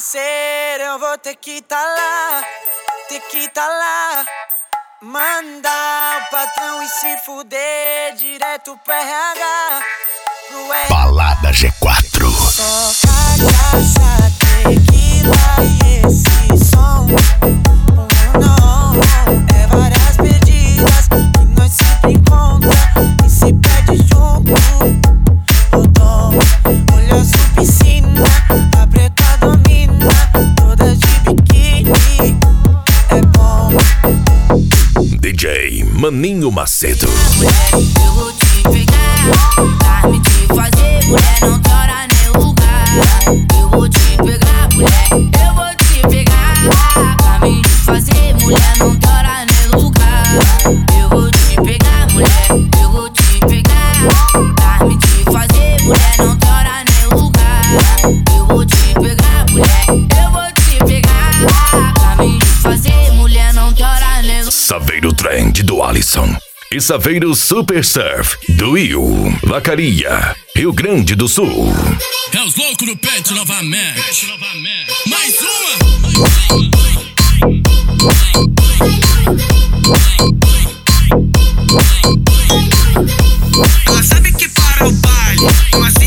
parceiro, eu vou ter que tá lá, mandar o patrão e se fuder direto pro RH, pro RH. Balada G4. Só cachaça, tequila e esse som. Não, é várias pedidas que nós sempre encontra e se perde junto. O dom, olha a sua piscina, a preta domina, toda de biquíni, é bom. DJ Maninho Macedo. Eu vou te pegar, pra me te fazer, mulher, não tem hora nem lugar. Eu vou te pegar, mulher, eu vou te pegar, pra me te fazer, mulher, não tem hora nem lugar. Eu vou te pegar, mulher, eu vou te pegar, pra me te fazer, mulher, não tem hora nem lugar. Eu vou te pegar, mulher, eu vou te pegar, pra me te fazer, mulher, não tem hora nem lugar. Saveiro Trend do Alisson e Saveiro Super Surf do Will, Vacaria, Rio Grande do Sul. É os loucos do pet novamente. Mais uma! Ela sabe que para o baile, mas